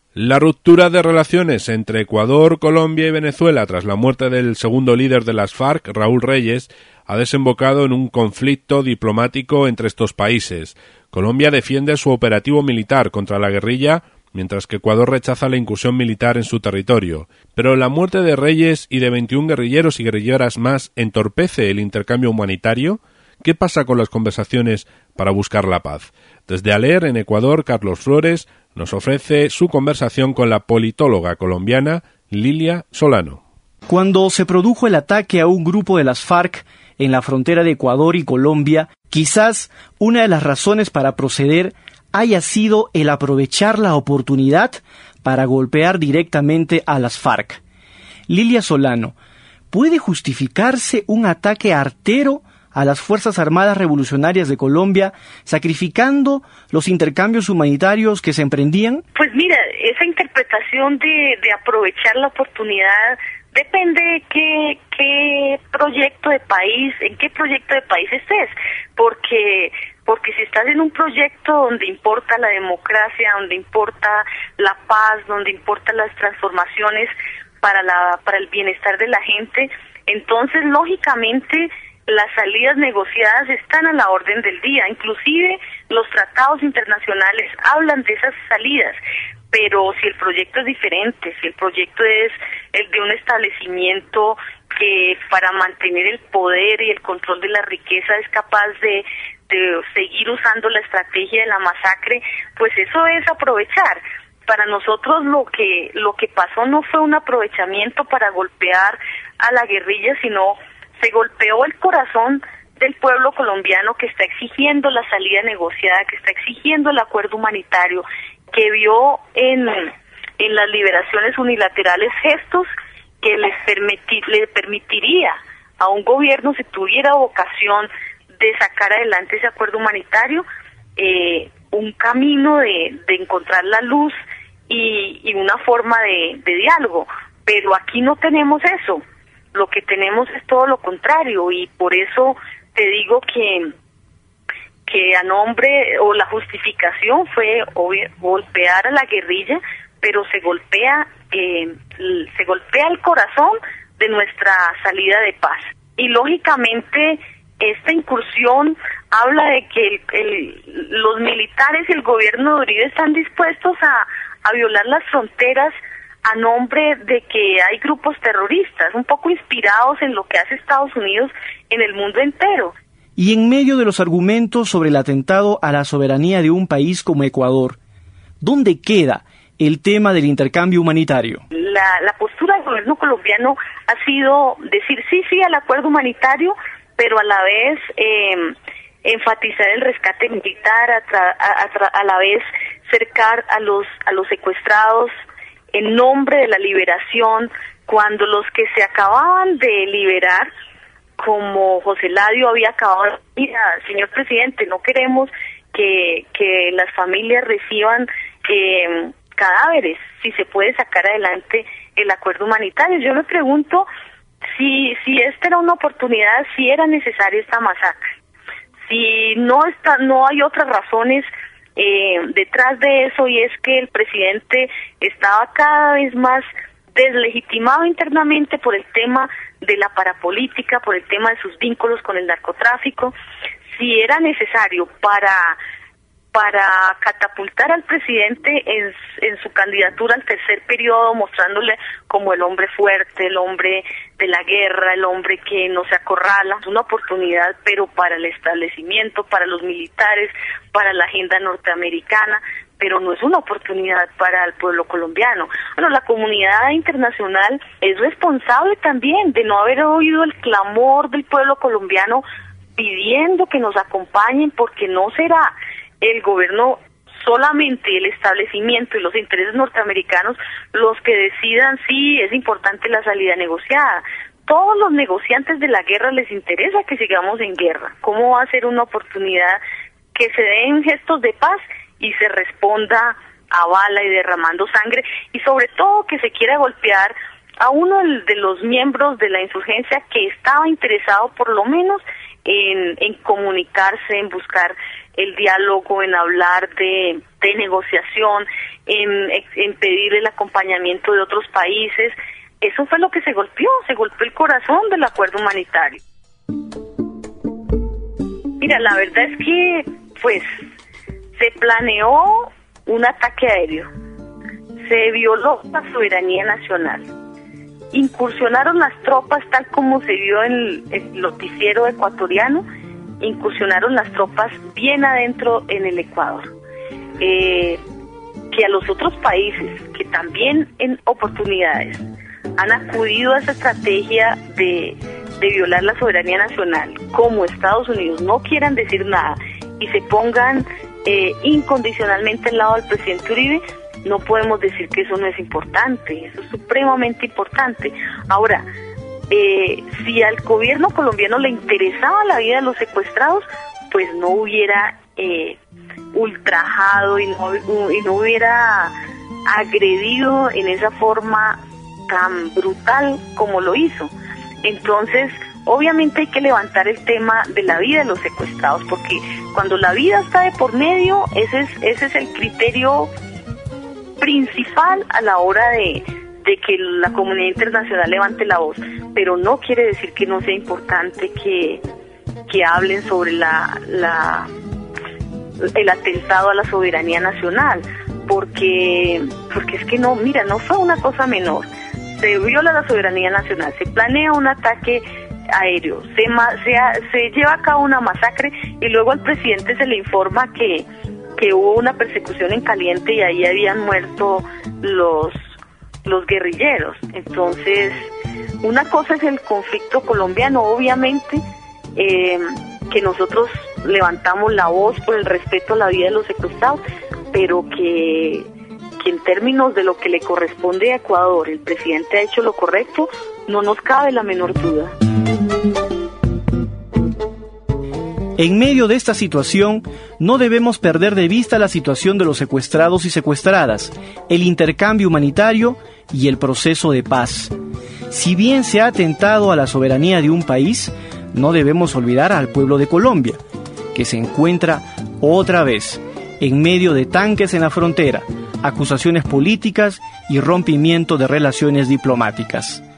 La ruptura de relaciones entre Ecuador, Colombia y Venezuela tras la muerte del segundo líder de las FARC, Raúl Reyes, ha desembocado en un conflicto diplomático entre estos países. Colombia defiende su operativo militar contra la guerrilla, mientras que Ecuador rechaza la incursión militar en su territorio. Pero la muerte de Reyes y de 21 guerrilleros y guerrilleras más entorpece el intercambio humanitario. ¿Qué pasa con las conversaciones para buscar la paz? Desde Aller, en Ecuador, Carlos Flores nos ofrece su conversación con la politóloga colombiana Lilia Solano. Cuando se produjo el ataque a un grupo de las FARC en la frontera de Ecuador y Colombia, quizás una de las razones para proceder haya sido el aprovechar la oportunidad para golpear directamente a las FARC. Lilia Solano, ¿puede justificarse un ataque artero a las Fuerzas Armadas Revolucionarias de Colombia, sacrificando los intercambios humanitarios que se emprendían? Pues mira, esa interpretación de aprovechar la oportunidad depende de qué proyecto de país, en qué proyecto de país estés, porque si estás en un proyecto donde importa la democracia, donde importa la paz, donde importan las transformaciones para el bienestar de la gente, entonces lógicamente las salidas negociadas están a la orden del día, inclusive los tratados internacionales hablan de esas salidas, pero si el proyecto es diferente, si el proyecto es el de un establecimiento que para mantener el poder y el control de la riqueza es capaz de seguir usando la estrategia de la masacre, pues eso es aprovechar. Para nosotros lo que pasó no fue un aprovechamiento para golpear a la guerrilla, sino se golpeó el corazón del pueblo colombiano que está exigiendo la salida negociada, que está exigiendo el acuerdo humanitario, que vio en las liberaciones unilaterales gestos que le permitiría a un gobierno, si tuviera vocación de sacar adelante ese acuerdo humanitario, un camino de encontrar la luz y una forma de diálogo. Pero aquí no tenemos eso. Lo que tenemos es todo lo contrario, y por eso te digo que a nombre o la justificación fue golpear a la guerrilla, pero se golpea el corazón de nuestra salida de paz. Y lógicamente esta incursión habla de que los militares y el gobierno de Uribe están dispuestos a violar las fronteras a nombre de que hay grupos terroristas, un poco inspirados en lo que hace Estados Unidos en el mundo entero. Y en medio de los argumentos sobre el atentado a la soberanía de un país como Ecuador, ¿dónde queda el tema del intercambio humanitario? La postura del gobierno colombiano ha sido decir sí al acuerdo humanitario, pero a la vez enfatizar el rescate militar, a la vez cercar a los secuestrados en nombre de la liberación, cuando los que se acababan de liberar, como José Ladio había acabado de decir, señor presidente, no queremos que las familias reciban cadáveres, si se puede sacar adelante el acuerdo humanitario. Yo me pregunto si esta era una oportunidad, si era necesaria esta masacre, si no hay otras razones detrás de eso, y es que el presidente estaba cada vez más deslegitimado internamente por el tema de la parapolítica, por el tema de sus vínculos con el narcotráfico, si era necesario para catapultar al presidente en su candidatura al tercer periodo, mostrándole como el hombre fuerte, el hombre de la guerra, el hombre que no se acorrala. Es una oportunidad, pero para el establecimiento, para los militares, para la agenda norteamericana, pero no es una oportunidad para el pueblo colombiano. Bueno, la comunidad internacional es responsable también de no haber oído el clamor del pueblo colombiano pidiendo que nos acompañen, porque no será el gobierno solamente, el establecimiento y los intereses norteamericanos los que decidan si es importante la salida negociada. Todos los negociantes de la guerra les interesa que sigamos en guerra. ¿Cómo va a ser una oportunidad que se den gestos de paz y se responda a bala y derramando sangre, y sobre todo que se quiera golpear a uno de los miembros de la insurgencia que estaba interesado por lo menos en comunicarse, en buscar el diálogo, en hablar de negociación, en pedir el acompañamiento de otros países. Eso fue lo que se golpeó el corazón del acuerdo humanitario. Mira, la verdad es que, pues, se planeó un ataque aéreo, se violó la soberanía nacional, incursionaron las tropas tal como se vio en el noticiero ecuatoriano, incursionaron las tropas bien adentro en el Ecuador. Que a los otros países que también en oportunidades han acudido a esa estrategia de violar la soberanía nacional, como Estados Unidos, no quieran decir nada y se pongan incondicionalmente al lado del presidente Uribe, no podemos decir que eso no es importante, eso es supremamente importante. Ahora, si al gobierno colombiano le interesaba la vida de los secuestrados, pues no hubiera ultrajado y no hubiera agredido en esa forma tan brutal como lo hizo. Entonces, obviamente hay que levantar el tema de la vida de los secuestrados, porque cuando la vida está de por medio, ese es el criterio principal a la hora de que la comunidad internacional levante la voz, pero no quiere decir que no sea importante que hablen sobre el atentado a la soberanía nacional, porque es que no fue una cosa menor. Se viola la soberanía nacional, se planea un ataque aéreo, se lleva a cabo una masacre y luego al presidente se le informa que hubo una persecución en caliente y ahí habían muerto los guerrilleros. Entonces, una cosa es el conflicto colombiano, obviamente, que nosotros levantamos la voz por el respeto a la vida de los secuestrados, pero que en términos de lo que le corresponde a Ecuador, el presidente ha hecho lo correcto, no nos cabe la menor duda. En medio de esta situación, no debemos perder de vista la situación de los secuestrados y secuestradas, el intercambio humanitario y el proceso de paz. Si bien se ha atentado a la soberanía de un país, no debemos olvidar al pueblo de Colombia, que se encuentra otra vez en medio de tanques en la frontera, acusaciones políticas y rompimiento de relaciones diplomáticas.